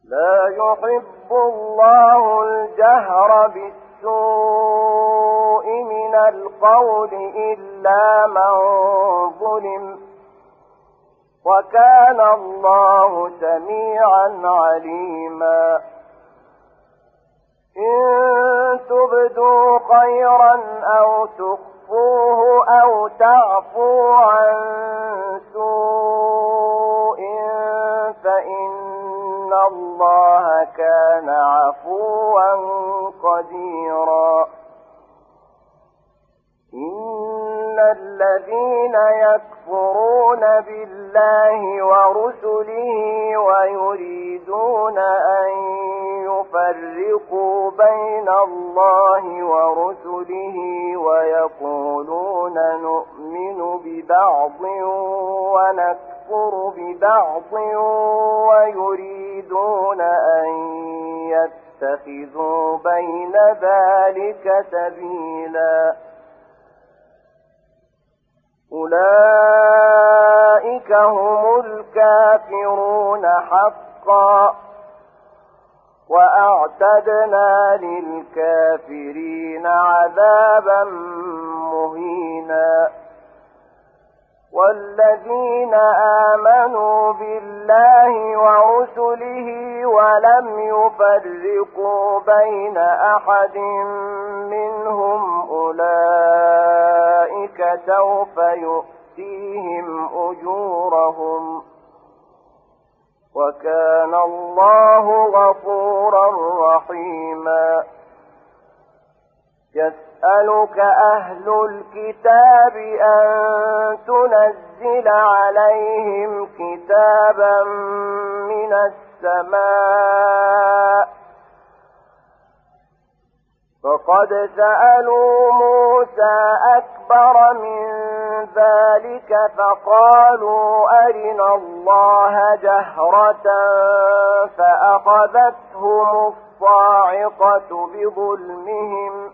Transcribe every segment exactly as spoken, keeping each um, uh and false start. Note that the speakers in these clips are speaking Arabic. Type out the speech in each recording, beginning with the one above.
لا يحب الله الجهر بالسوء من القول إلا من ظلم، وكان الله سميعا عليما. إن تبدوا خيرا أو تخفوه أو تعفوا عن سوء فإن الله كان عفوا قديرا. إن الذين يكفرون بالله ورسله ويريدون أن يفرقوا بين الله ورسله ويقولون نؤمن ببعض ونكفر ببعض ويريدون أن يتخذوا بين ذلك سبيلا، أولئك هم الكافرون حقا، وأعتدنا للكافرين عذابا مهينا. والذين آمنوا بالله ورسله ولم يفرقوا بين أحد منهم أولئك سوف يؤتيهم أجورهم، وكان الله غفورا رحيما. يسألك أهل الكتاب أن تنزل عليهم كتابا من السماء، فقد سألوا موسى أكبر من ذلك فقالوا أرنا الله جهرة فأخذتهم الصاعقة بظلمهم،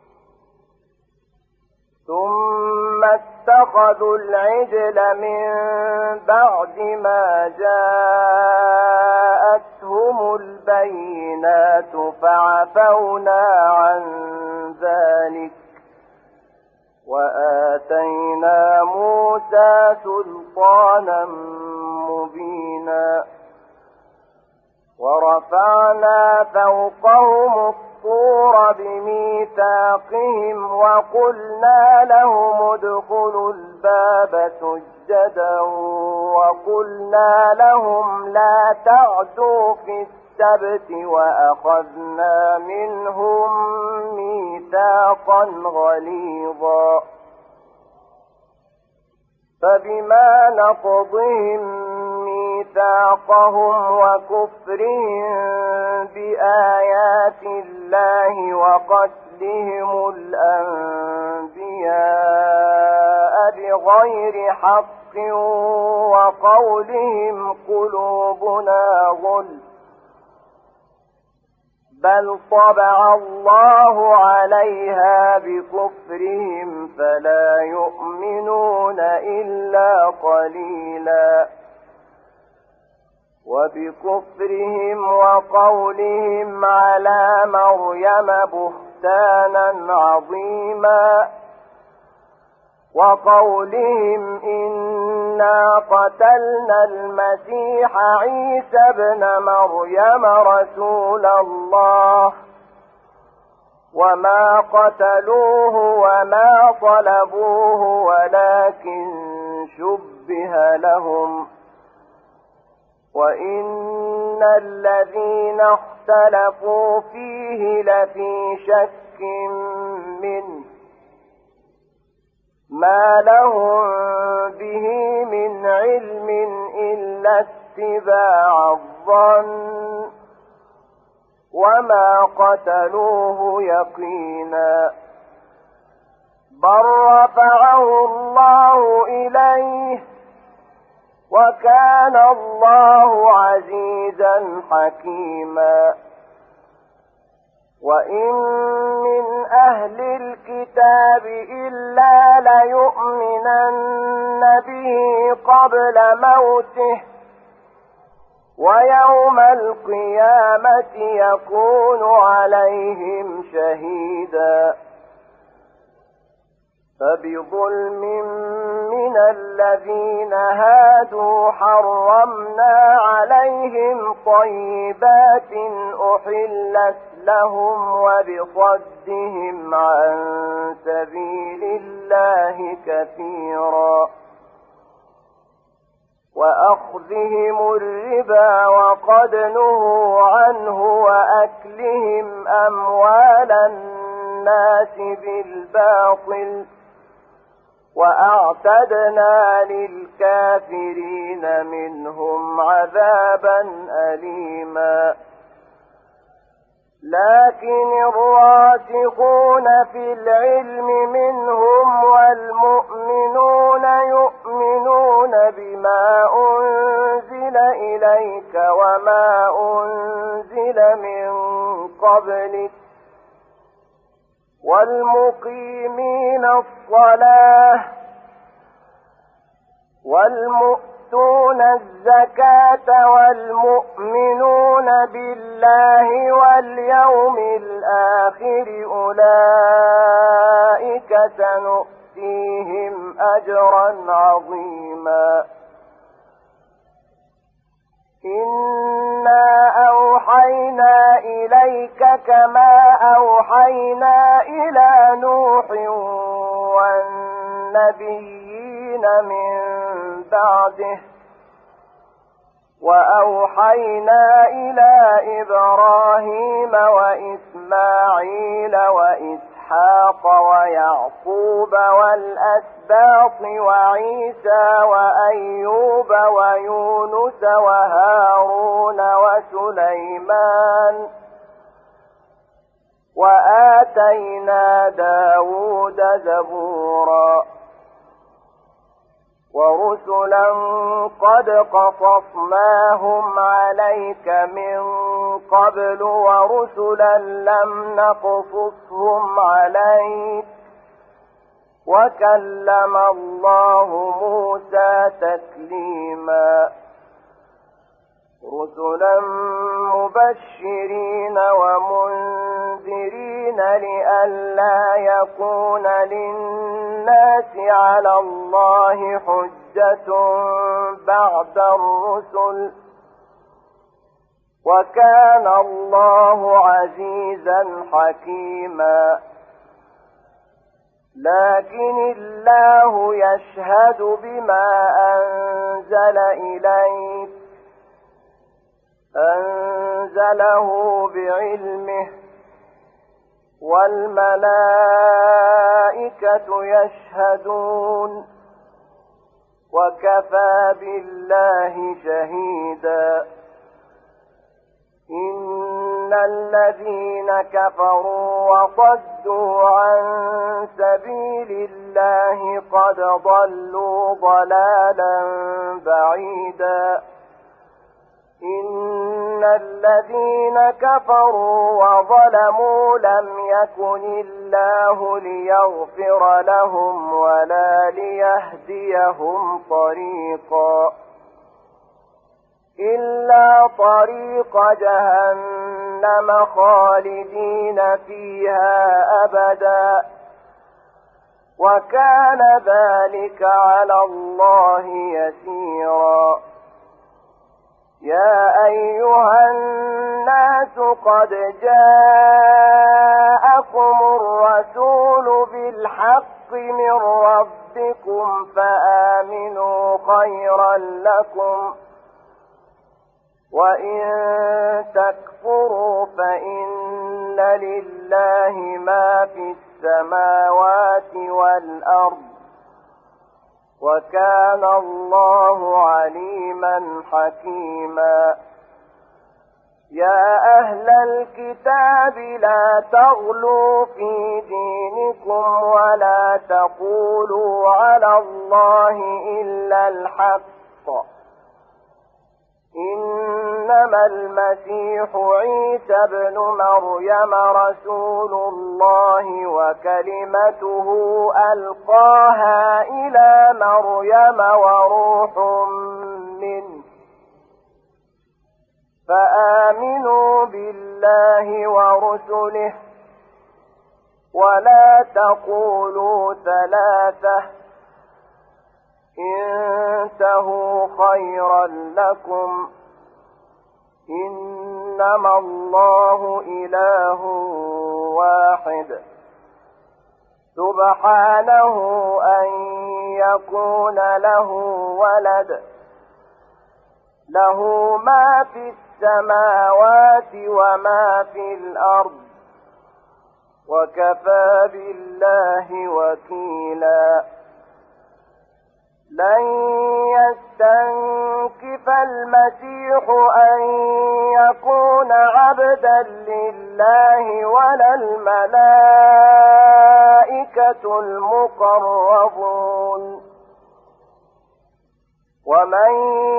ثم اتخذوا العجل من بعد ما جاءتهم البينات فعفونا عن ذلك وآتينا موسى سلطانا مبينا. ورفعنا فوقهم الطور بميثاقهم وقلنا لهم ادخلوا الباب سجدا وقلنا لهم لا تعدوا في السبت وأخذنا منهم ميثاقا غليظا. فبما نقضهم ميثاقهم وكفرهم بآيات الله وقتلهم الأنبياء بغير حق وقولهم قلوبنا غلف، بل طبع الله عليها بكفرهم فلا يؤمنون إلا قليلا. وبكفرهم وقولهم على مريم بهتانا عظيما، وقولهم إنا قتلنا المسيح عيسى ابن مريم رسول الله وما قتلوه وما صلبوه ولكن شبه لهم، وإن الذين اختلفوا فيه لفي شك منه ما لهم به من علم إلا اتباع الظن وما قتلوه يقينا، بل رفعه الله إليه وكان الله عزيزا حكيما. وإن من أهل الكتاب إلا ليؤمنن به قبل موته ويوم القيامة يكون عليهم شهيدا فبظلم من الذين هادوا حرمنا عليهم طيبات أحلت لهم وبصدهم عن سبيل الله كثيرا وأخذهم الربا وقد نهوا عنه وأكلهم أموال الناس بالباطل وأعتدنا للكافرين منهم عذابا أليما لكن الراسخون في العلم منهم والمؤمنون يؤمنون بما أنزل إليك وما أنزل من قبلك والمقيمين الصلاة والمؤتون الزكاة والمؤمنون بالله واليوم الآخر أولئك سنؤتيهم أجرا عظيما إنا أوحينا إليك كما أوحينا إلى نوح والنبيين من بعده وأوحينا إلى إبراهيم وإسماعيل وإسحاق ويعقوب والأسباط وعيسى وأيوب ويونس وهارون وسليمان وآتينا داود زبورا ورسلا قد قصصناهم عليك من قبل ورسلا لم نقصصهم عليك وكلم الله موسى تكليما رسلا مبشرين ومنذرين لئلا يكون للناس على الله حجة بعد الرسل وكان الله عزيزا حكيما لكن الله يشهد بما أنزل إليك أنزله بعلمه والملائكة يشهدون وكفى بالله شهيدا إن الذين كفروا وصدوا عن سبيل الله قد ضلوا ضلالا بعيدا إن الذين كفروا وظلموا لم يكن الله ليغفر لهم ولا ليهديهم طريقا إلا طريق جهنم خالدين فيها أبدا وكان ذلك على الله يسيرا يا أيها الناس قد جاءكم الرسول بالحق من ربكم فآمنوا خيرا لكم وإن تكفروا فإن لله ما في السماوات والأرض وكان الله عليما حكيما يا أهل الكتاب لا تغلوا في دينكم ولا تقولوا على الله إلا الحق إنما المسيح عيسى ابن مريم رسول الله وكلمته ألقاها إلى مريم وروح منه فآمنوا بالله ورسله ولا تقولوا ثلاثة انتهوا خيرا لكم إنما الله إله واحد سبحانه أن يكون له ولد له ما في السماوات وما في الأرض وكفى بالله وكيلا لن يستنكف المسيح أن يكون عبدا لله ولا الملائكة المقربون ومن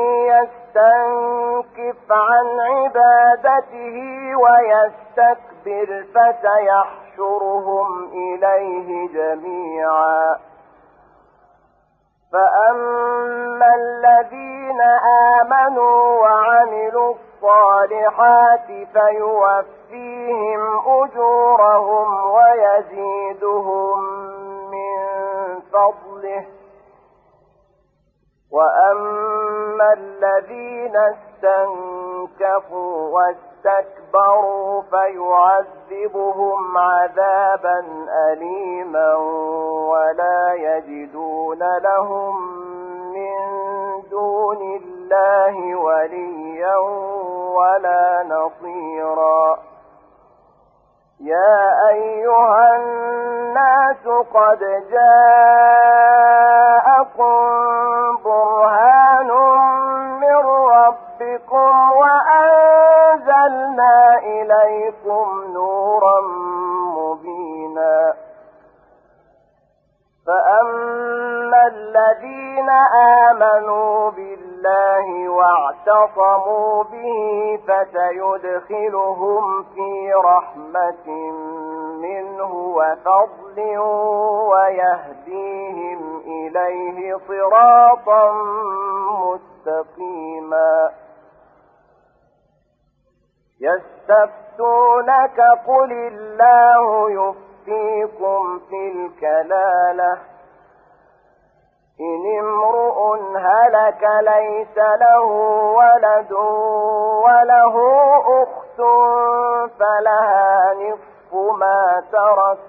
يستنكف عن عبادته ويستكبر فسيحشرهم إليه جميعا فأما الذين آمنوا وعملوا الصالحات فيوفيهم أجورهم ويزيدهم من فضله وأما الذين استنكفوا واستكبروا فيعذبهم عذابا أليما ولا يجدون لهم من دون الله وليا ولا نصيرا يا أيها الناس قد جاءكم برهان من ربكم وأنزلنا إليكم نورا مبينا فأما الذين آمنوا بالله واعتصموا به فسيدخلهم في رحمة منه وفضل ويهديهم إليه صراطا مستقيما يستفتونك قل الله يفتيكم في الكلالة إن امرؤ هلك ليس له ولد وله أخت فلها نصف ما ترك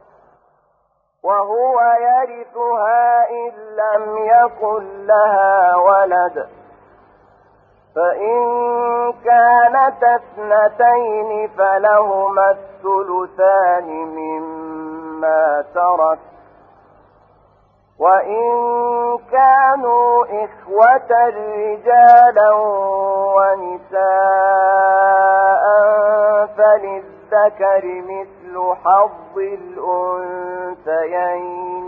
وهو يرثها إن لم يكن لها ولد فإن كانت اثنتين فلهما الثلثان مما ترك وإن كانوا إخوة رجالا ونساء فللذكر مثل حظ الأنثيين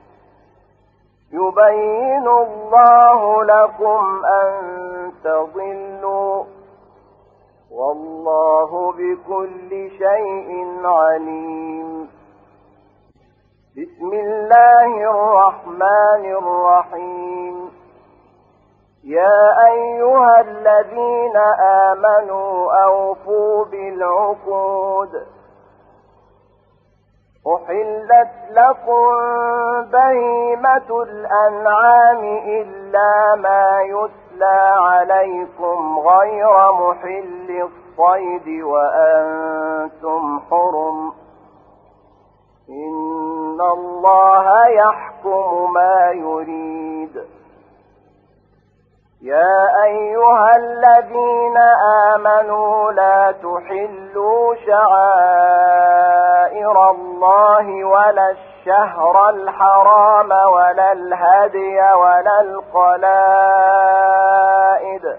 يبين الله لكم أن تضلوا والله بكل شيء عليم بسم الله الرحمن الرحيم يا أيها الذين آمنوا أوفوا بالعقود أحلت لكم بهيمة الأنعام إلا ما يتلى عليكم غير محل الصيد وأنتم حرم إن الله يحكم ما يريد يا أيها الذين آمنوا لا تحلوا شعائر الله ولا الشهر الحرام ولا الهدي ولا القلائد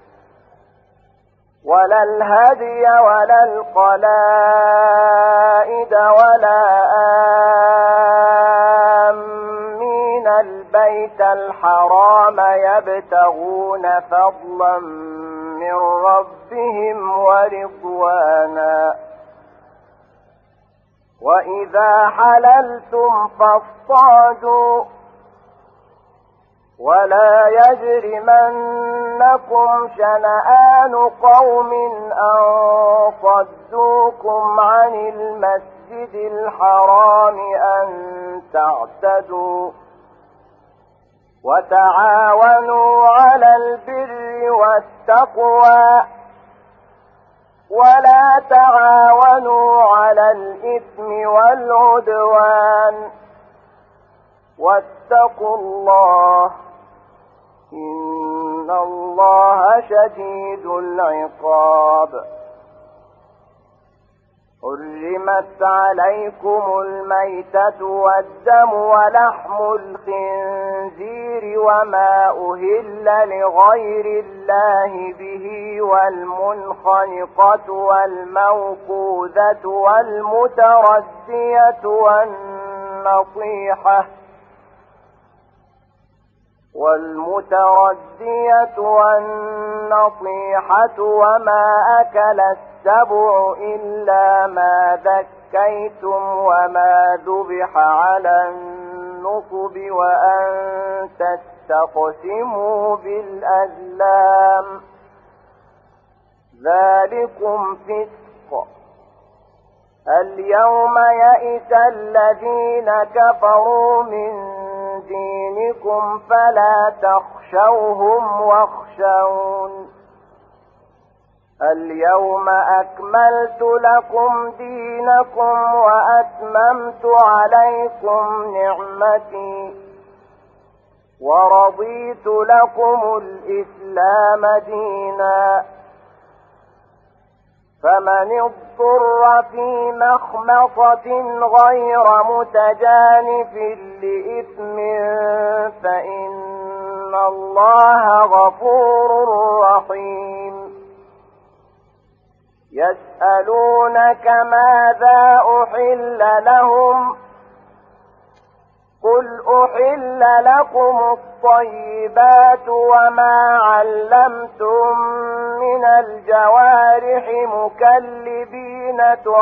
ولا الهدي ولا القلائد ولا آمين البيت الحرام يبتغون فضلا من ربهم ورضوانا وإذا حللتم فاصطادوا ولا يجرمنكم شنآن قوم أن صدوكم عن المسجد الحرام أن تعتدوا وتعاونوا على البر والتقوى ولا تعاونوا على الإثم والعدوان واتقوا الله إن الله شديد العقاب. حرمت عليكم الميتة والدم ولحم الخنزير وما أهل لغير الله به والمنخنقة والموقوذة والمتردية والنطيحة والمتردية والنطيحة وما أكل السبع إلا ما ذكيتم وما ذبح على النصب وأن تستقسموا بالأزلام ذلكم فسق. اليوم يئس الذين كفروا من دينكم فلا تخشوهم واخشون. اليوم أكملت لكم دينكم وأتممت عليكم نعمتي ورضيت لكم الإسلام دينا. فمن اضطر في مخمصة غير متجانف لإثم فإن الله غفور رحيم. يسألونك ماذا أحل لهم قل أحل لكم الطيبات وما علمتم من الجوارح مكلبين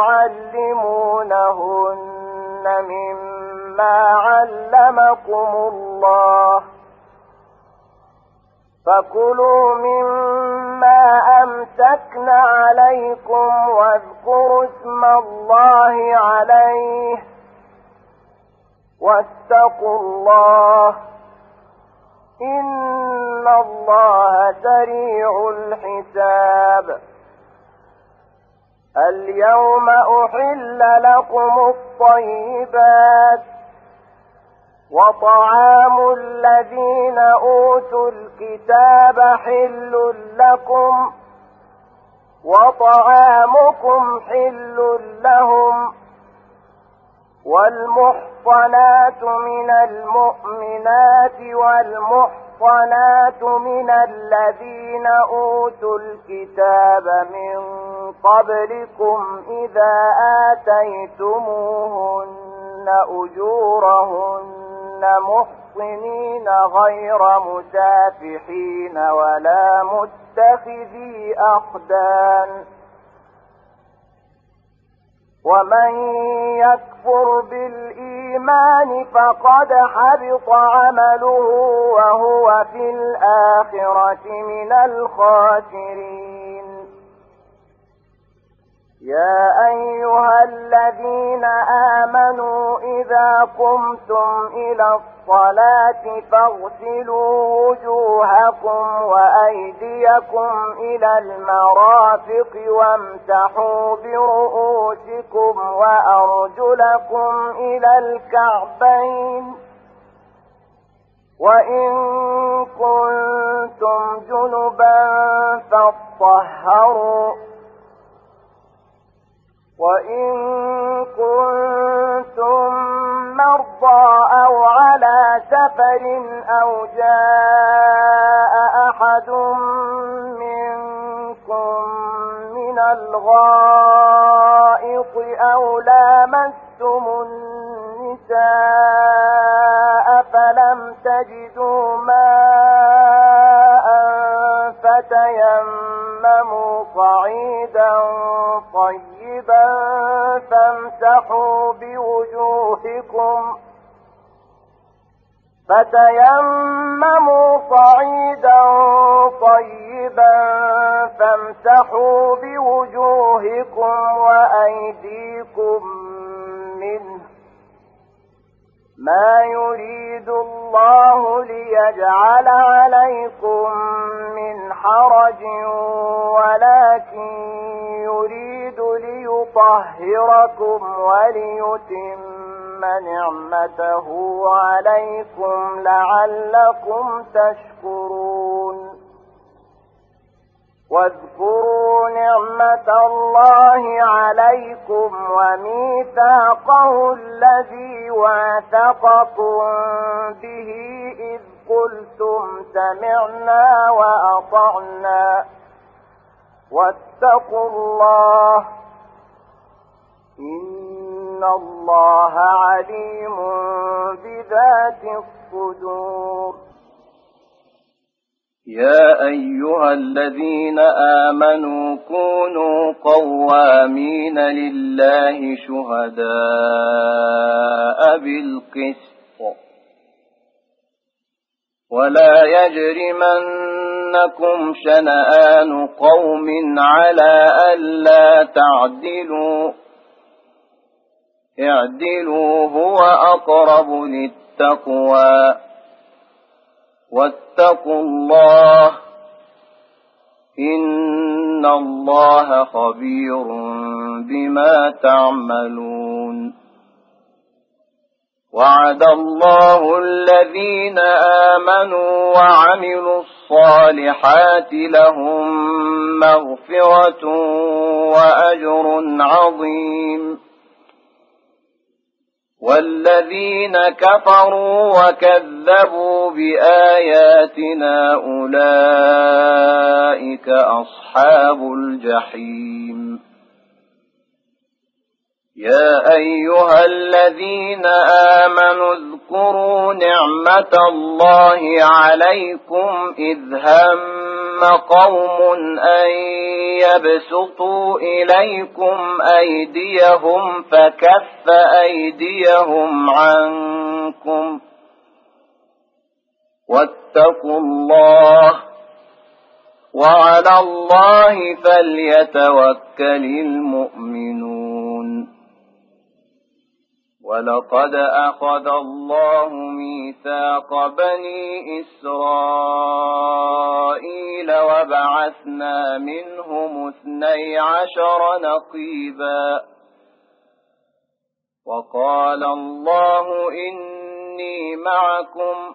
تعلمونهن مما علمكم الله فكلوا مما أمسكن عليكم واذكروا اسم الله عليه واتقوا الله إن الله سريع الحساب. اليوم أحل لكم الطيبات وطعام الذين أوتوا الكتاب حل لكم وطعامكم حل لهم والمحصنات من المؤمنات والمحصنات من الذين أوتوا الكتاب من قبلكم إذا آتيتموهن أجورهن محصنين غير مسافحين ولا متخذي أخدان. ومن يكفر بالإيمان فقد حبط عمله وهو في الآخرة من الخاسرين. يا أيها الذين آمنوا إذا قمتم إلى الصلاة فاغسلوا وجوهكم وأيديكم إلى المرافق وامسحوا برؤوسكم وأرجلكم إلى الكعبين وإن كنتم جنبا فاطهروا وإن كنتم مرضى أو على سفر أو جاء أحد منكم من الغائط أو لامستم النساء فلم تجدوا ماء فتيمموا صعيدا طيبا فامسحوا بوجوهكم فتيمموا صعيدا طيبا فامسحوا بوجوهكم وأيديكم منه ما يريد الله ليجعل عليكم من حرج ولكن يريد ليطهركم وليتم نعمته عليكم لعلكم تشكرون واذكروا نعمة الله عليكم وميثاقه الذي واثقكم به إذ قلتم سمعنا وأطعنا واتقوا الله إن الله عليم بذات الصدور. يا أيها الذين آمنوا كونوا قوامين لله شهداء بالقسط ولا يجرمنكم شنآن قوم على ألا تعدلوا اعدلوا هو أقرب للتقوى واتقوا الله إن الله خبير بما تعملون. وعد الله الذين آمنوا وعملوا الصالحات لهم مغفرة وأجر عظيم والذين كفروا وكذبوا بآياتنا أولئك أصحاب الجحيم. يا أيها الذين آمنوا اذكروا نعمة الله عليكم إذ هم قوم أن يبسطوا إليكم أيديهم فكف أيديهم عنكم واتقوا الله وعلى الله فليتوكل المؤمنون. ولقد أخذ الله ميثاق بني إسرائيل وبعثنا منهم اثني عشر نقيبا وقال الله إني معكم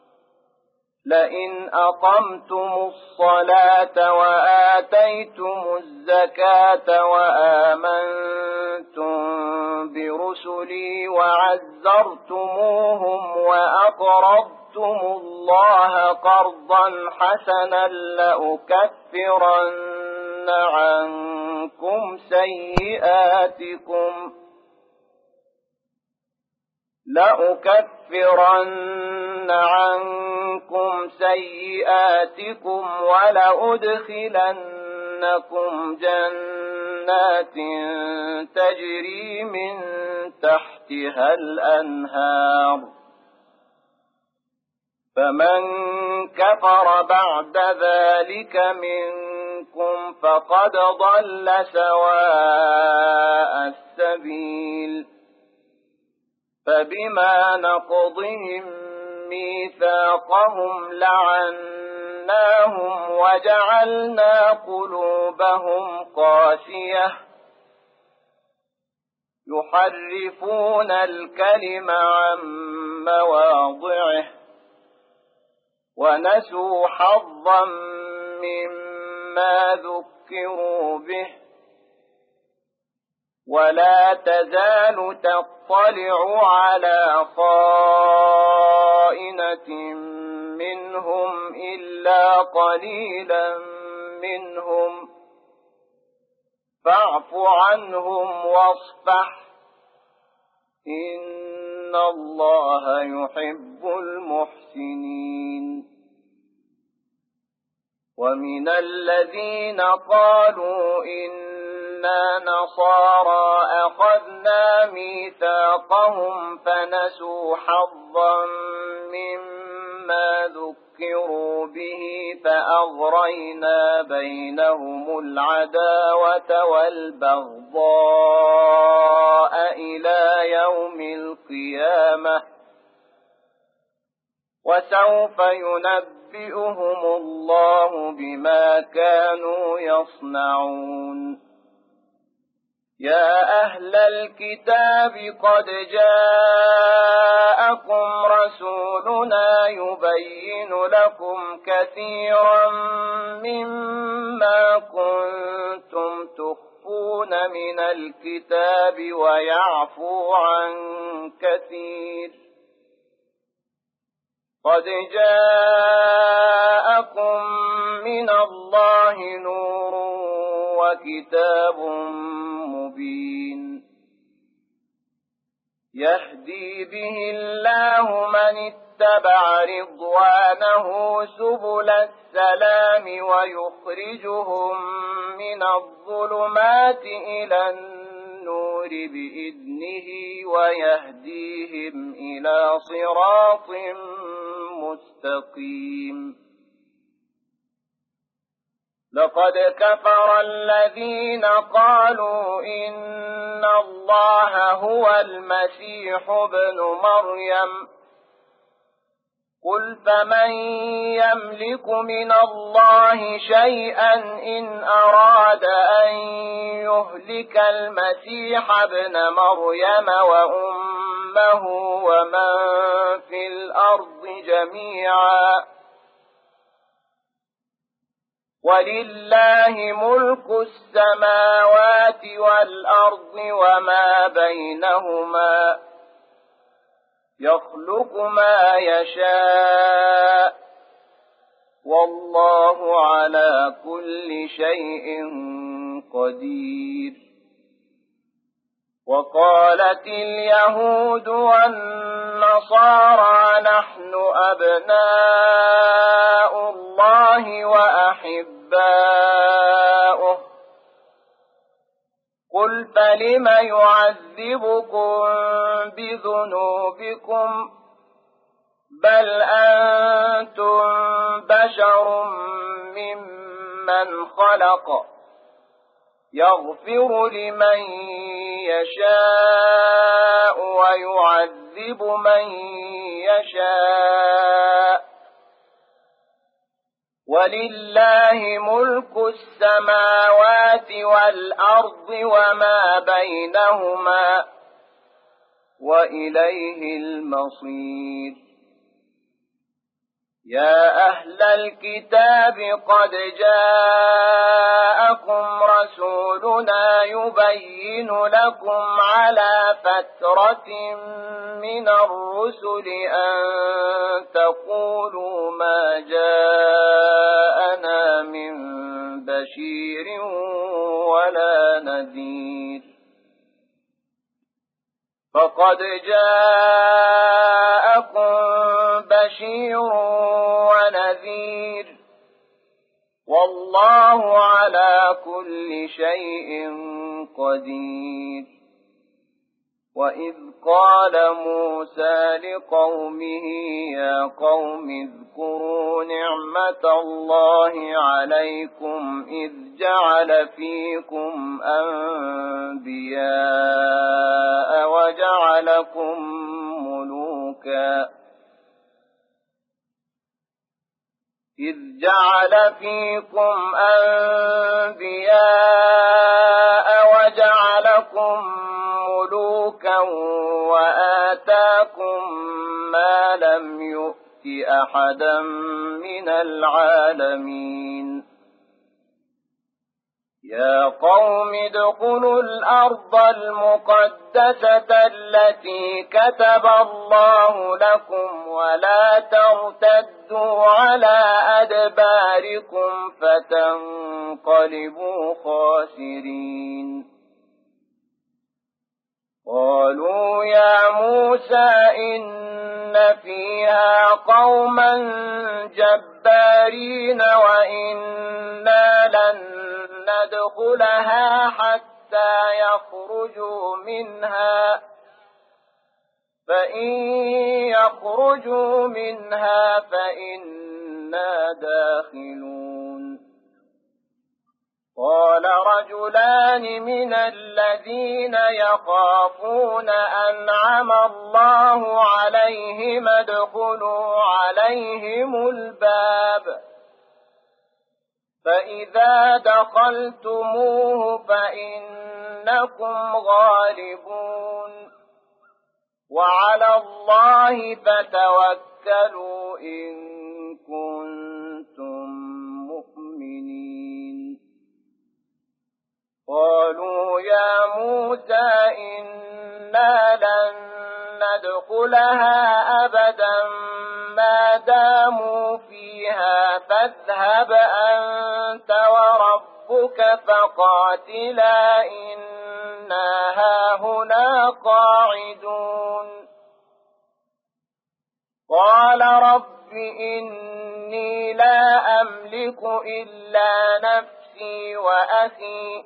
لئن أقمتم الصلاة وآتيتم الزكاة وآمنتم برسلي وعزرتموهم وأقرضتم الله قرضا حسنا لأكفرن عنكم سيئاتكم لأكفرن عنكم سيئاتكم ولأدخلنكم جنات تجري من تحتها الأنهار فمن كفر بعد ذلك منكم فقد ضل سواء السبيل. فبما نقضهم ميثاقهم لعناهم وجعلنا قلوبهم قاسية يحرفون الكلم عن مواضعه ونسوا حظا مما ذكروا به ولا تزال تطلع على خائنة منهم إلا قليلا منهم فاعف عنهم واصفح إن الله يحب المحسنين. ومن الذين قالوا إن إنا نصارى أخذنا ميثاقهم فنسوا حظا مما ذكروا به فأغرينا بينهم العداوة والبغضاء إلى يوم القيامة وسوف ينبئهم الله بما كانوا يصنعون يا أهل الكتاب قد جاءكم رسولنا يبين لكم كثيرا مما كنتم تخفون من الكتاب ويعفو عن كثير قد جاءكم من الله نور وكتاب مبين يهدي به الله من اتبع رضوانه سبل السلام ويخرجهم من الظلمات إلى النور بإذنه ويهديهم إلى صراط مستقيم لقد كفر الذين قالوا إن الله هو المسيح ابن مريم قل فمن يملك من الله شيئا إن أراد أن يهلك المسيح ابن مريم وأمه ومن في الأرض جميعا ولله ملك السماوات والأرض وما بينهما يخلق ما يشاء والله على كل شيء قدير وقالت اليهود والنصارى نحن أبناء الله وأحباؤه قل فلم يعذبكم بذنوبكم بل أنتم بشر ممن خلق يغفر لمن يشاء ويعذب من يشاء ولله ملك السماوات والأرض وما بينهما وإليه المصير يا أهل الكتاب قد جاءكم رسولنا يبين لكم على فترة من الرسل أن تقولوا ما جاءنا من بشير ولا نذير فقد جاءكم بشير ونذير والله على كل شيء قدير وإذ قال موسى لقومه يا قوم اذكروا نعمة الله عليكم إذ جعل فيكم أنبياء وجعلكم ملوكا إذ جعل فيكم أنبياء وجعلكم ملوكا وآتاكم ما لم يؤت أحدا من العالمين يا قوم ادخلوا الأرض المقدسة التي كتب الله لكم ولا ترتدوا على أدباركم فتنقلبوا خاسرين قالوا يا موسى إن فيها قوما جبارين وإنا لن ندخلها حتى يخرجوا منها فإن يخرجوا منها فإنا داخلون. قال رجلان من الذين يخافون أنعم الله عليهم ادخلوا عليهم الباب فإذا دخلتموه فإنكم غالبون وعلى الله فتوكلوا إن كنتم مؤمنين. قالوا يا موسى إنا لن ندخلها أبدا ما داموا فيها فاذهب أنت وربك فقاتلا إنا هاهنا قاعدون. قال رب إني لا أملك إلا نفسي وأخي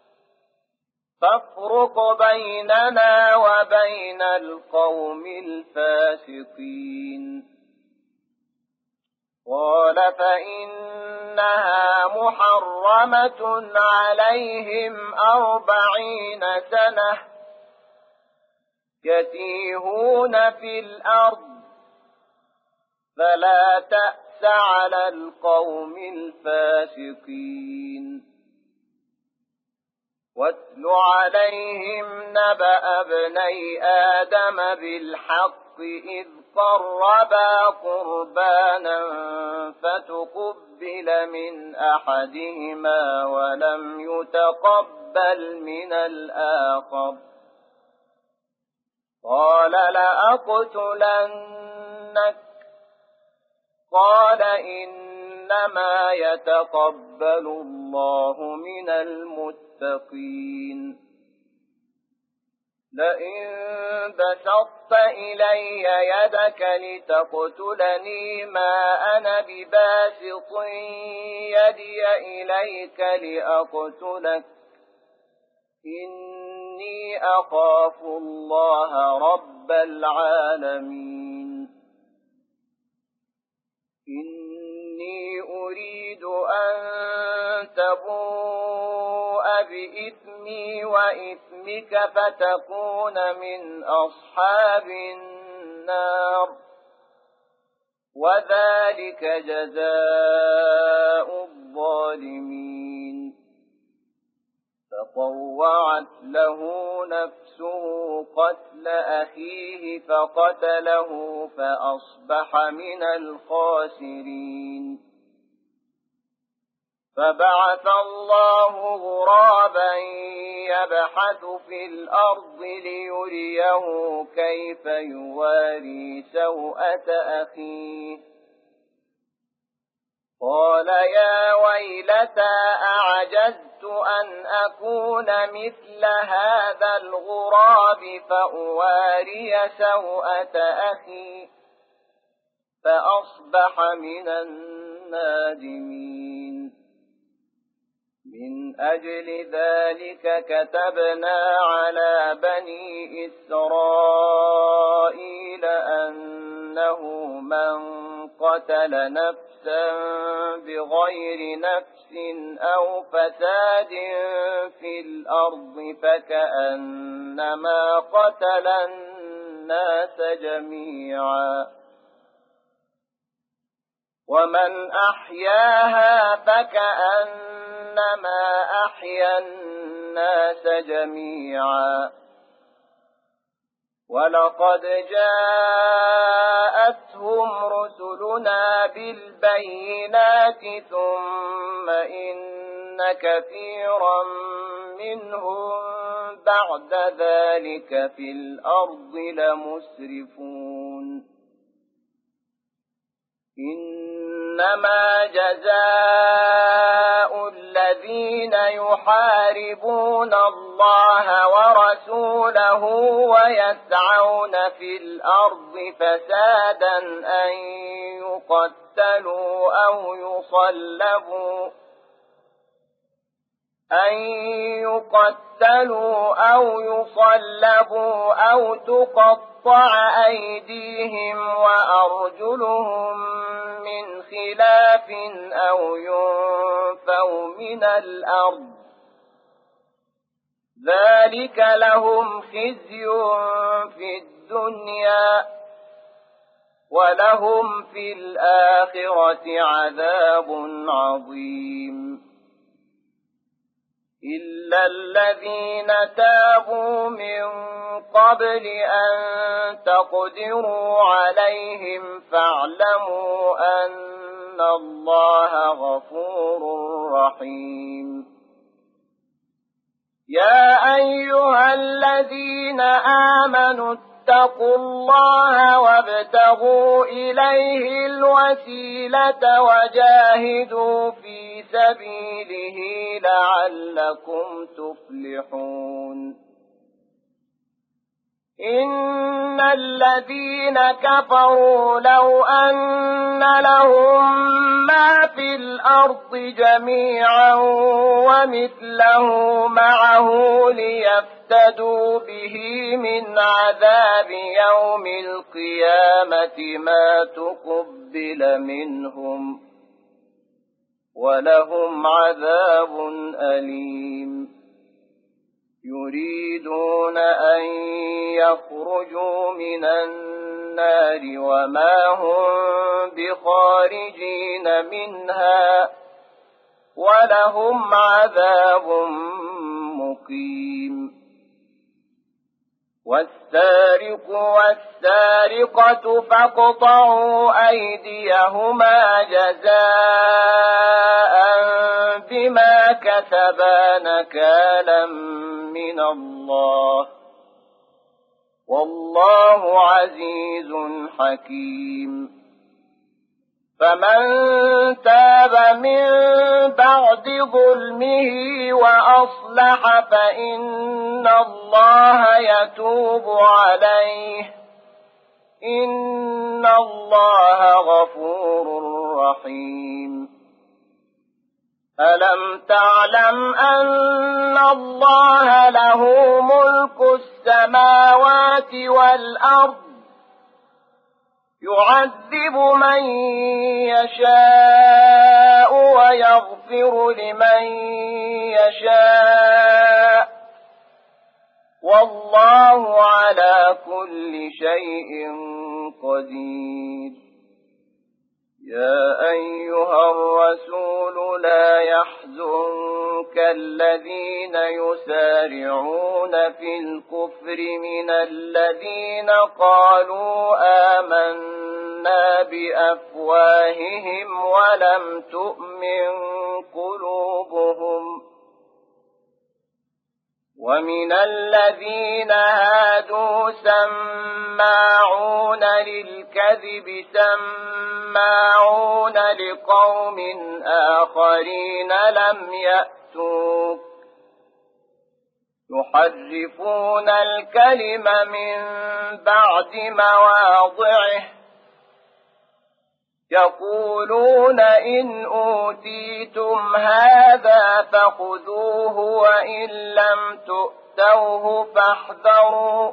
فافرق بيننا وبين القوم الفاسقين. قال فإنها محرمة عليهم أربعين سنة يتيهون في الأرض فلا تأس على القوم الفاسقين. واتل عليهم نبأ ابني آدم بالحق إذ قربا قربانا فتقبل من أحدهما ولم يتقبل من الآخر قال لأقتلنك قال إنما يتقبل الله من المتقين. لئن بسطت إلي يدك لتقتلني ما أنا بباسط يدي إليك لأقتلك إني أخاف الله رب العالمين. إني أريد أن تبوء بإثمي وإثمك فتكون من أصحاب النار وذلك جزاء الظالمين. فطوعت له نفسه قتل أخيه فقتله فأصبح من الخاسرين. فبعث الله غرابا يبحث في الأرض ليريه كيف يواري سوءة أخيه قال يا ويلتى أعجزت أن أكون مثل هذا الغراب فأواري سوءة أخي فأصبح من النادمين. من أجل ذلك كتبنا على بني إسرائيل أنه من قتل نفسا بغير نفس أو فساد في الأرض فكأنما قتل الناس جميعا ومن أحياها فكأنما أحيا الناس جميعا. ولقد جاءتهم رسلنا بالبينات ثم إن كثيرا منهم بعد ذلك في الأرض لمسرفون. إن إنما جزاء الذين يحاربون الله ورسوله ويسعون في الأرض فسادا أن يقتلوا أو يصلبوا أن يقتلوا أو يصلبوا أو تقطع أيديهم وأرجلهم من خلاف أو ينفوا من الأرض ذلك لهم خزي في الدنيا ولهم في الآخرة عذاب عظيم إلا الذين تابوا من قبل أن تقدروا عليهم فاعلموا أن الله غفور رحيم يا أيها الذين آمنوا اتقوا الله وابتغوا إليه الوسيلة وجاهدوا في سبيله لعلكم تفلحون إن الذين كفروا لو أن لهم ما في الأرض جميعا ومثله معه ليفتدوا به من عذاب يوم القيامة ما تقبل منهم ولهم عذاب أليم يريدون أن يخرجوا من النار وما هم بخارجين منها ولهم عذاب مقيم والسارق والسارقة فاقطعوا أيديهما جزاء بما كسبا نكالا من الله والله عزيز حكيم فمن تاب من بعد ظلمه وأصلح فإن الله يتوب عليه إن الله غفور رحيم ألم تعلم أن الله له ملك السماوات والأرض يعذب من يشاء ويغفر لمن يشاء والله على كل شيء قدير يا أيها الرسول لا يحزنك الذين يسارعون في الكفر من الذين قالوا آمنا بأفواههم ولم تؤمن قلوبهم ومن الذين هادوا سماعون للكذب سماعون لقوم آخرين لم يأتوك يحرفون الكلم من بعد مواضعه يقولون إن أوتيتم هذا فخذوه وإن لم تؤتوه فاحذروا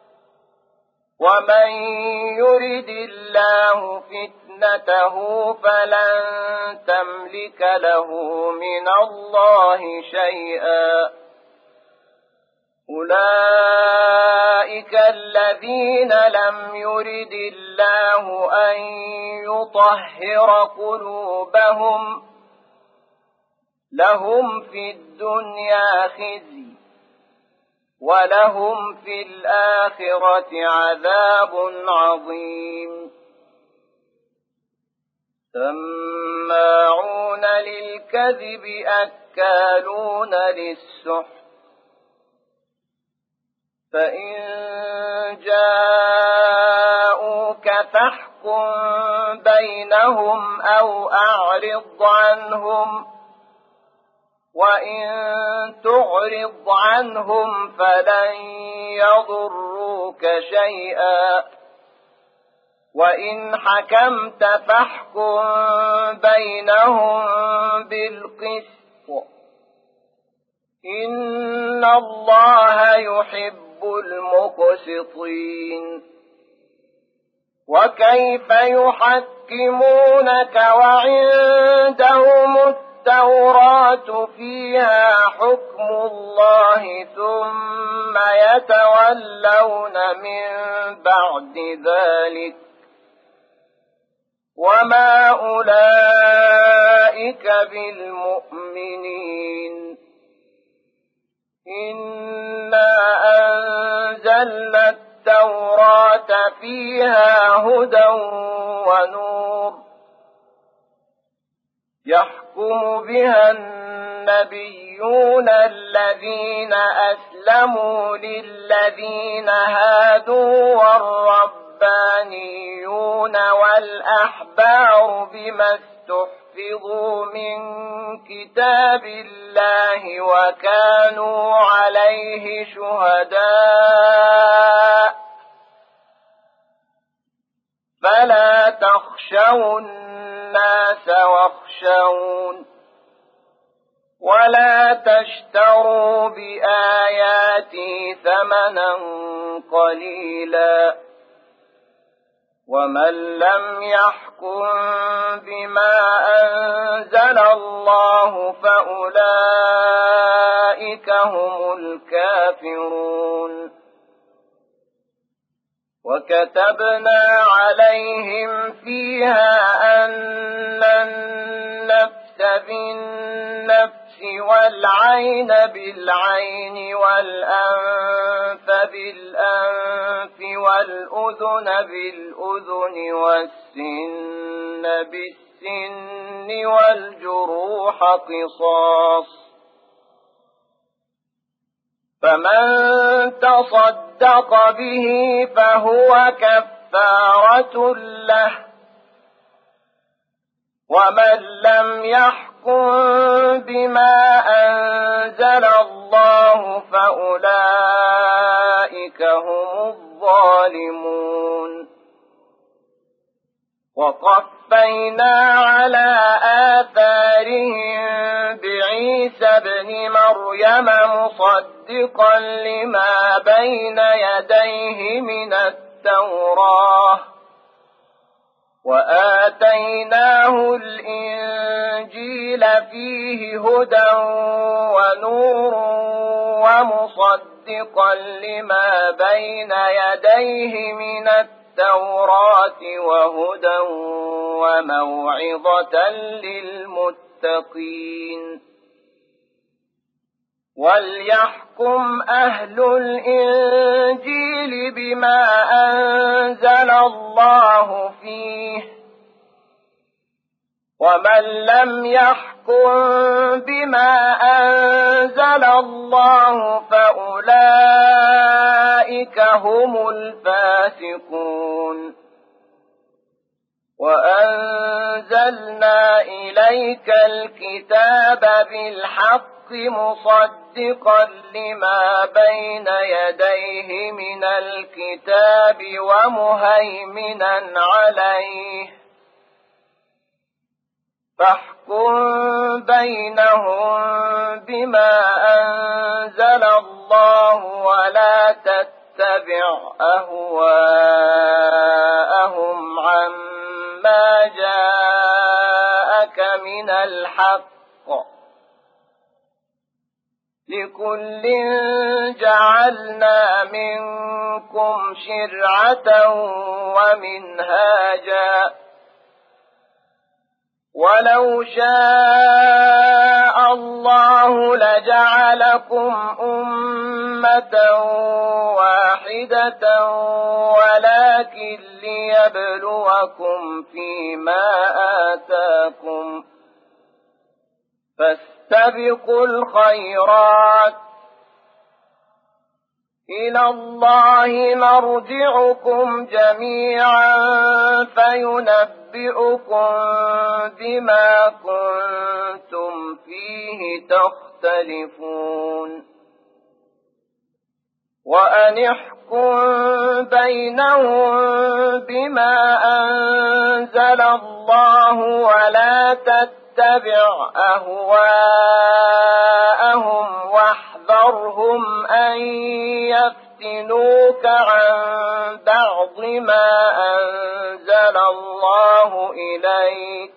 ومن يرد الله فتنته فلن تملك له من الله شيئا أولئك الذين لم يرد الله أن يطهر قلوبهم لهم في الدنيا خزي ولهم في الآخرة عذاب عظيم سماعون للكذب أكالون للسحت فإن جاءوك فاحكم بينهم أو أعرض عنهم، وإن تعرض عنهم فلن يضروك شيئا، وإن حكمت فاحكم بينهم بالقسط، إن الله يحب المقسطين. وكيف يحكمونك وعندهم التوراة فيها حكم الله ثم يتولون من بعد ذلك، وما أولئك بالمؤمنين. إنا أنزلنا التوراة فيها هدى ونور، يحكم بها النبيون الذين أسلموا للذين هادوا والربانيون والأحبار بما استحفظوا من كتاب الله وكانوا عليه شهداء، فلا تخشوا الناس واخشون، ولا تشتروا بآياتي ثمنا قليلا، ومن لم يحكم بما أنزل الله فأولئك هم الكافرون. وكتبنا عليهم فيها أن النفس بالنفس والعين بالعين والأنف بالأنف والأذن بالأذن والسن بالسن والجروح قصاص، فمن تصدق به فهو كفارة له، ومن لم يحكم بما أنزل الله فأولئك هم الظالمون. وقفينا على آثارهم بعيسى ابن مريم مصدقا لما بين يديه من التوراة، وآتيناه الإنجيل فيه هدى ونور ومصدقا لما بين يديه من التوراة وهدى وموعظة للمتقين. وليحكم أهل الإنجيل بما أنزل الله فيه، ومن لم يحكم بما أنزل الله فأولئك هم الفاسقون. وأنزلنا إليك الكتاب بالحق مصدقا لما بين يديه من الكتاب ومهيمنا عليه، فاحكم بينهم بما أنزل الله ولا تتبع أهواءهم عما جاءك من الحق، لكل جعلنا منكم شرعة ومنهاجا، ولو شاء الله لجعلكم أمة واحدة ولكن ليبلوكم فيما آتاكم، فاستبقوا الخيرات، إلى الله مرجعكم جميعا فينبئكم بما كنتم فيه تختلفون وأن احكم بينهم بما أنزل الله ولا تتبع أهواءهم واحذرهم أن يفتنوك عن بعض ما أنزل الله إليك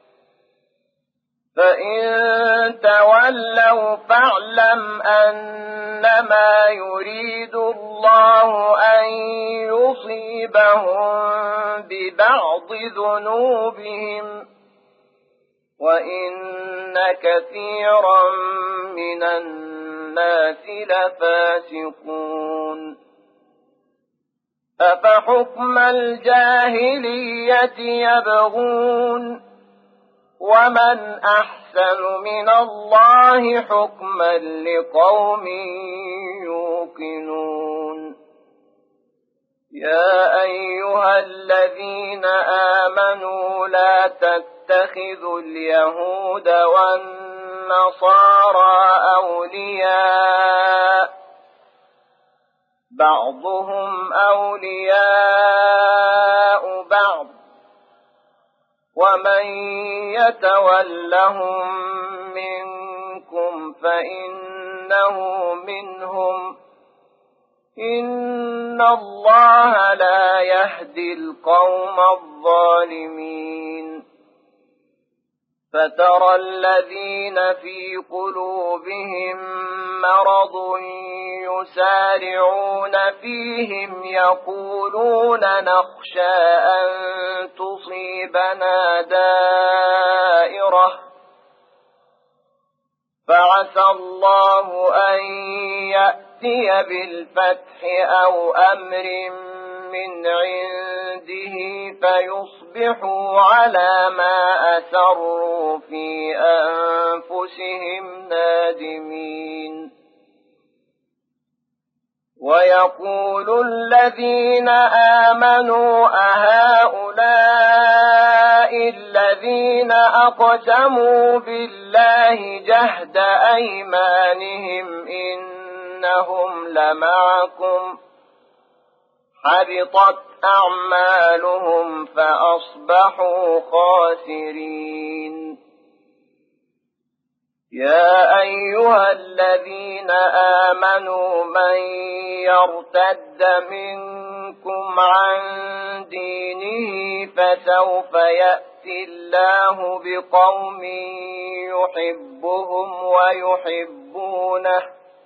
فإن تولوا فاعلم أنما يريد الله أن يصيبهم ببعض ذنوبهم وإن كثيرا من الناس لفاسقون أفحكم الجاهلية يبغون ومن أحسن من الله حكما لقوم يوقنون يا أيها الذين آمنوا لا تتخذوا اليهود والنصارى أولياء بعضهم أولياء بعض ومن يتولهم منكم فإنه منهم إن الله لا يهدي القوم الظالمين فترى الذين في قلوبهم مرض يسارعون فيهم يقولون نخشى أن تصيبنا دائرة فعسى الله أن يأتي بالفتح أو أمر من عنده فيصبحوا على ما أسروا في أنفسهم نادمين ويقول الذين آمنوا أهؤلاء الذين أقسموا بالله جهد أيمانهم إنهم لمعكم حبطت أعمالهم فأصبحوا خاسرين يا أيها الذين آمنوا من يرتد منكم عن دينه فسوف يأتي الله بقوم يحبهم ويحبونه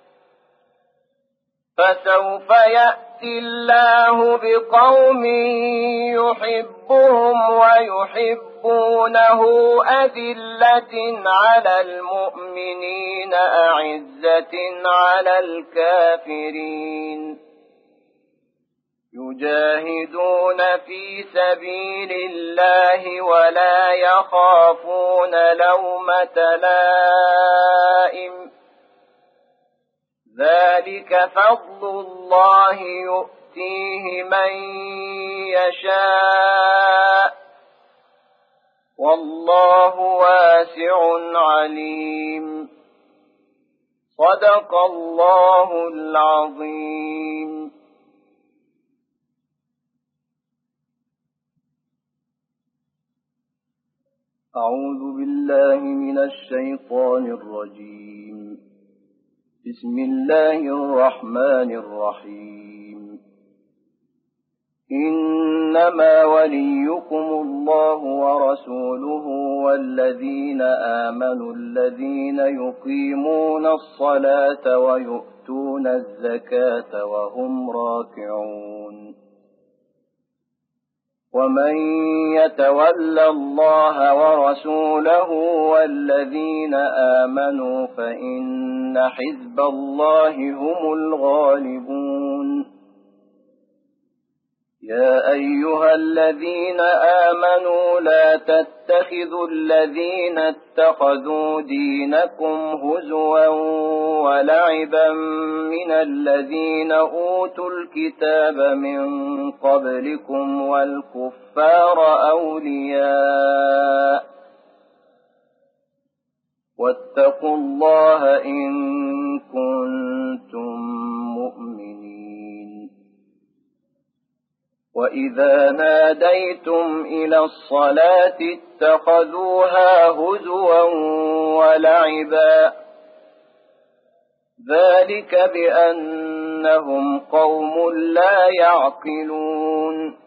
فسوف يأتي الله بقوم يحبهم ويحبونه أذلة على المؤمنين أعزة على الكافرين يجاهدون في سبيل الله ولا يخافون لومة لائم ذلك فضل الله يؤتيه من يشاء والله واسع عليم صدق الله العظيم. أعوذ بالله من الشيطان الرجيم. بسم الله الرحمن الرحيم. إنما وليكم الله ورسوله والذين آمنوا الذين يقيمون الصلاة ويؤتون الزكاة وهم راكعون ومن يتول الله ورسوله والذين آمنوا فإن حزب الله هم الغالبون. يا أيها الذين آمنوا لا تتخذوا الذين اتخذوا دينكم هزوا ولعبا من الذين أوتوا الكتاب من قبلكم والكفار أولياء واتقوا الله إن كنتم مؤمنين. وإذا ناديتم إلى الصلاة اتخذوها هزوا ولعبا ذلك بأنهم قوم لا يعقلون.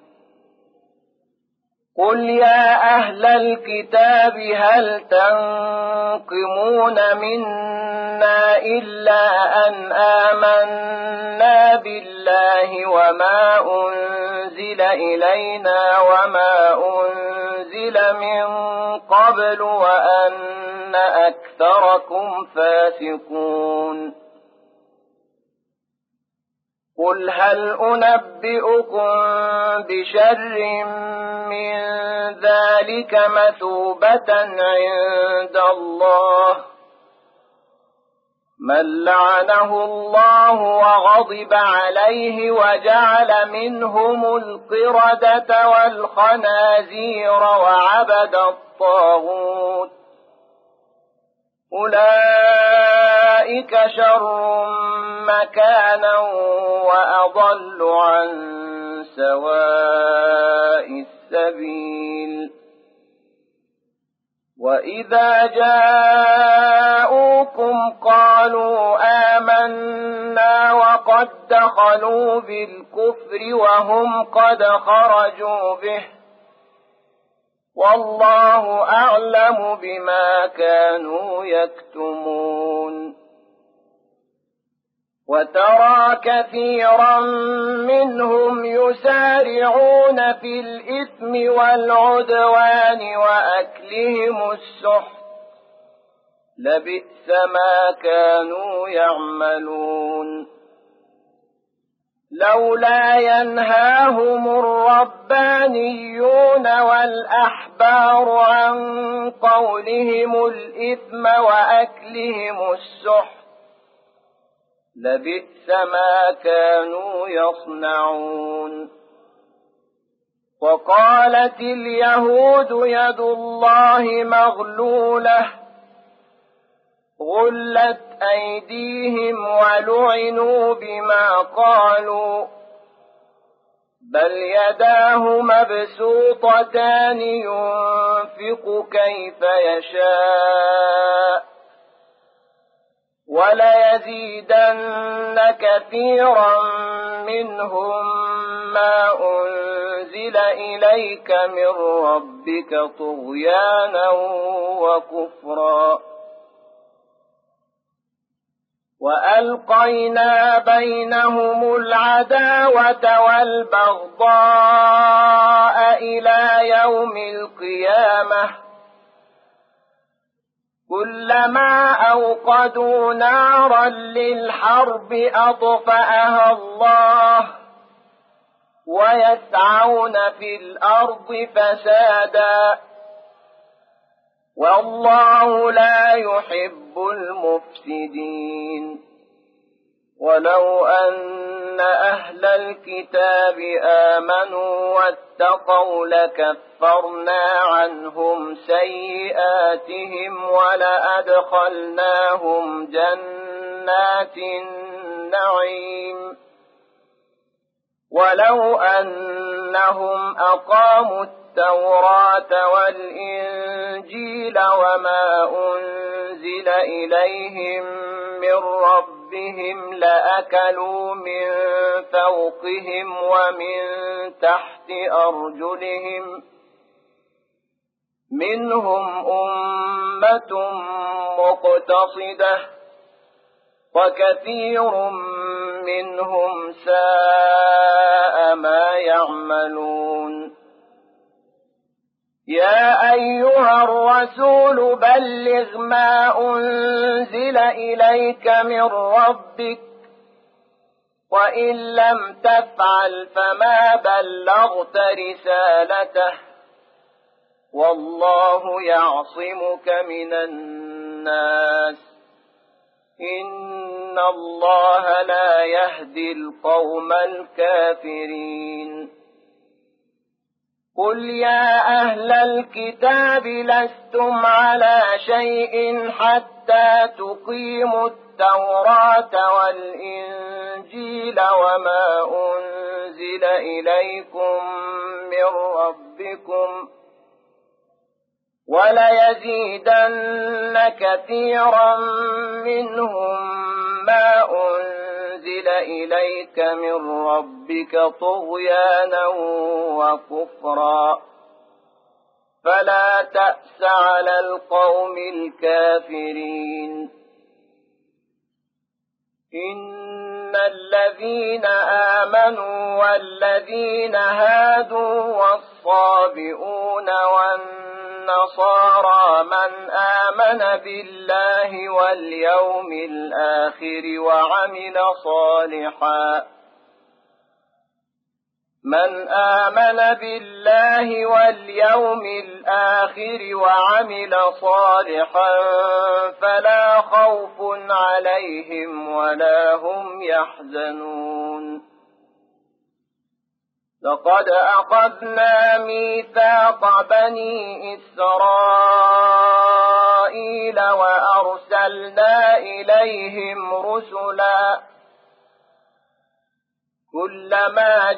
قل يا أهل الكتاب هل تنقمون منا إلا أن آمنا بالله وما أنزل إلينا وما أنزل من قبل وأن أكثركم فاسقون. قل هل أنبئكم بشر من ذلك مثوبة عند الله من لعنه الله وغضب عليه وجعل منهم القردة والخنازير وعبد الطاغوت أولئك شر مكانا وأضل عن سواء السبيل. وإذا جاءوكم قالوا آمنا وقد دخلوا بالكفر وهم قد خرجوا به والله أعلم بما كانوا يكتمون. وترى كثيرا منهم يسارعون في الإثم والعدوان وأكلهم السحت لبئس ما كانوا يعملون. لولا ينهاهم الربانيون والأحبار عن قولهم الإثم وأكلهم السحت لبئس ما كانوا يصنعون. وقالت اليهود يد الله مغلولة غلت أيديهم ولعنوا بما قالوا بل يداه مبسوطتان ينفق كيف يشاء وليزيدن كثيرا منهم ما أنزل إليك من ربك طغيانا وكفرا. وألقينا بينهم العداوة والبغضاء إلى يوم القيامة كلما أوقدوا نارا للحرب أطفأها الله ويسعون في الأرض فسادا والله لا يحب المفسدين. ولو أن أهل الكتاب آمنوا واتقوا لكفرنا عنهم سيئاتهم ولأدخلناهم جنات النعيم ولو أنهم أقاموا التوراة والإنجيل وما أنزل إليهم من ربهم لأكلوا من فوقهم ومن تحت أرجلهم منهم أمة مقتصدة وكثير منهم ساء ما يعملون. يا أيها الرسول بلغ ما أنزل إليك من ربك وإن لم تفعل فما بلغت رسالته والله يعصمك من الناس إن الله لا يهدي القوم الكافرين قل يا أهل الكتاب لستم على شيء حتى تقيموا التوراة والإنجيل وما أنزل إليكم من ربكم وليزيدن كثيرا منهم ما أنزل إليك من ربك طغيانا وكفرا فلا تأس على القوم الكافرين إن الذين آمنوا والذين هادوا والصابئون والنصارى من آمن بالله واليوم الآخر وعمل صالحا من آمن بالله واليوم الآخر وعمل صالحا فلا خوف عليهم ولا هم يحزنون لقد أخذنا ميثاق بني إسرائيل وأرسلنا إليهم رسلا كلما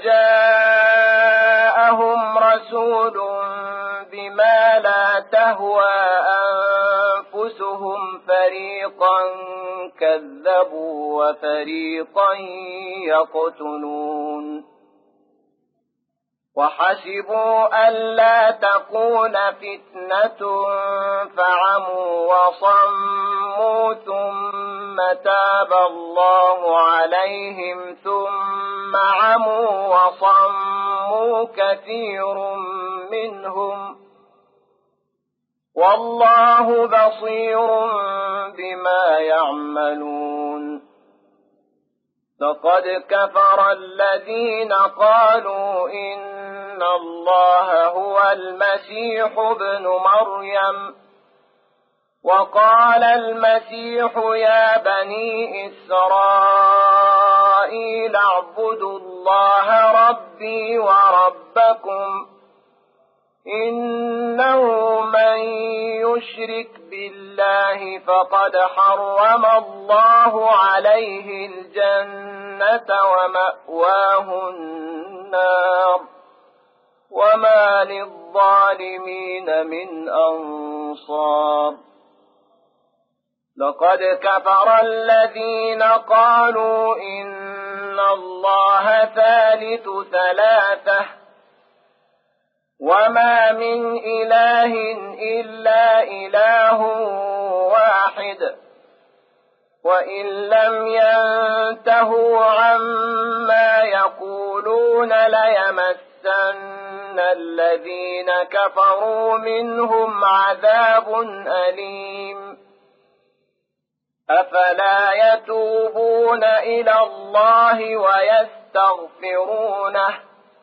جاءهم رسول بما لا تهوى أنفسهم فريقا كذبوا وفريقا يقتلون وحسبوا ألا تكون فتنة فعموا وصموا ثم تاب الله عليهم ثم عموا وصموا كثير منهم والله بصير بما يعملون لقد كفر الذين قالوا إن الله هو المسيح ابن مريم وقال المسيح يا بني إسرائيل اعبدوا الله ربي وربكم إنه من يشرك بالله فقد حرم الله عليه الجنة ومأواه النار وما للظالمين من أنصار لقد كفر الذين قالوا إن الله ثالث ثلاثة وما من إله إلا إله واحد وإن لم ينتهوا عما يقولون ليمسن الذين كفروا منهم عذاب أليم أفلا يتوبون إلى الله ويستغفرونه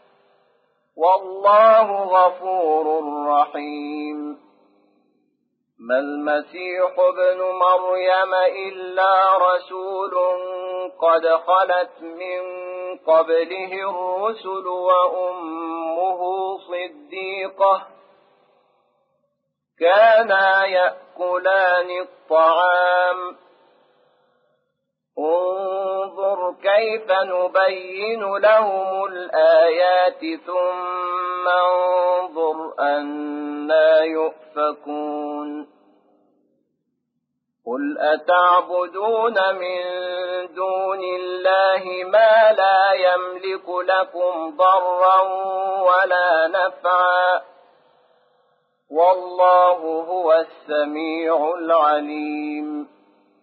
والله غفور رحيم ما المسيح ابن مريم إلا رسول قد خلت من قبله الرسل وأمه صديقة كانا يأكلان الطعام انظر كيف نبين لهم الآيات ثم انظر أنا يؤفكون قل أتعبدون من دون الله ما لا يملك لكم ضرا ولا نفعا والله هو السميع العليم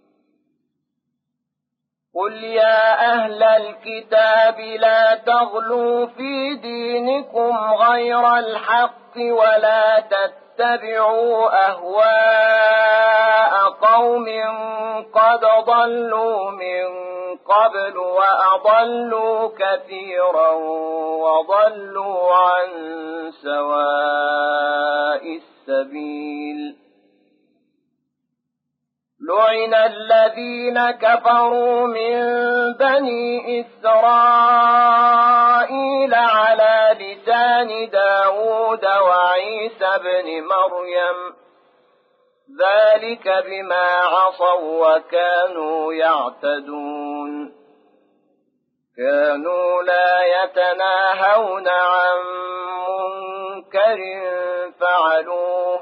قل يا أهل الكتاب لا تغلوا في دينكم غير الحق ولا تتبعوا أهواء قوم قد ضلوا من قبل وأضلوا كثيرا وضلوا عن سواء السبيل لعن الذين كفروا من بني إسرائيل على لسان داود وعيسى بن مريم ذلك بما عصوا وكانوا يعتدون كانوا لا يتناهون عن منكر فعلوه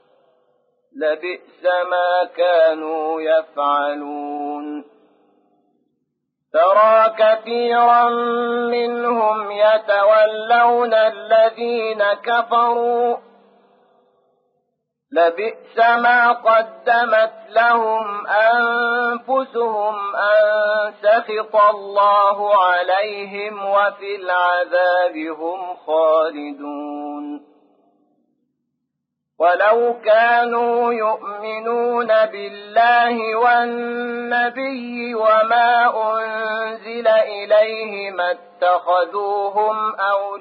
لبئس ما كانوا يفعلون ترى كثيرا منهم يتولون الذين كفروا لبئس ما قدمت لهم أنفسهم أن سخط الله عليهم وفي العذاب هم خالدون ولو كانوا يؤمنون بالله والنبي وما أنزل إليه ما اتخذوهم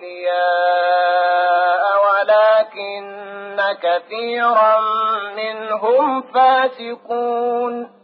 أولياء ولكن كثيرا منهم فاسقون